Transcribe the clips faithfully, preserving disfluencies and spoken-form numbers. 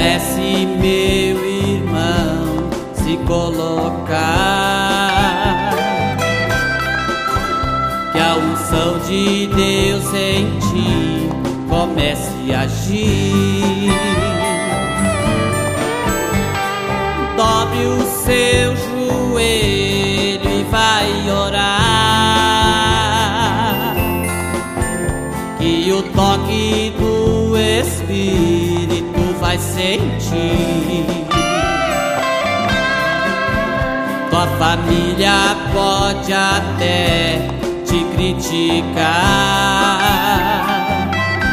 Comece, meu irmão, se colocar, que a unção de Deus em ti comece a agir. Dobre o seu joelho e vai orar, que o toque do Espírito vai sentir. Tua família pode até te criticar,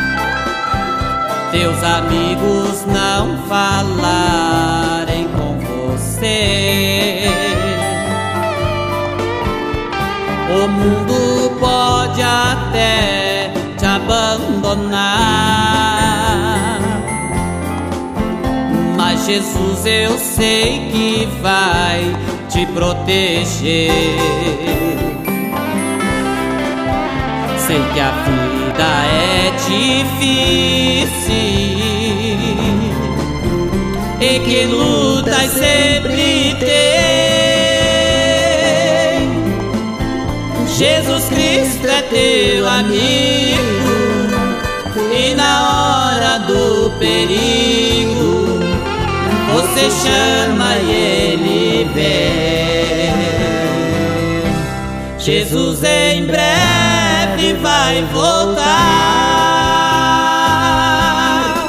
teus amigos não falarem com você, o mundo pode até te abandonar, mas Jesus eu sei que vai te proteger. Sei que a vida é difícil e que lutas sempre tem. Jesus Cristo é teu amigo e na hora do perigo você chama e ele vem. Jesus em breve vai voltar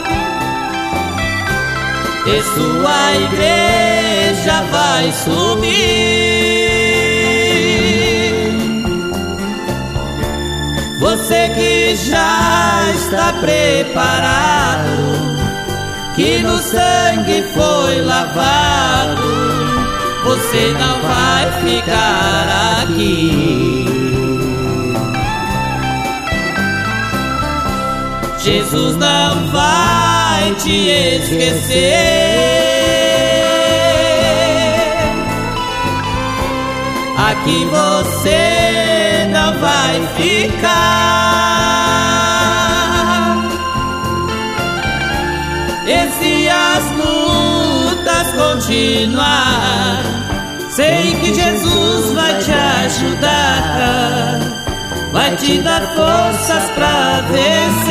e sua igreja vai subir. Você que já está preparado, que no sangue foi lavado, você não vai ficar aqui. Jesus não vai te esquecer. Aqui você não vai ficar. E se as lutas continuar, sei que Jesus vai te ajudar, vai te dar forças pra vencer.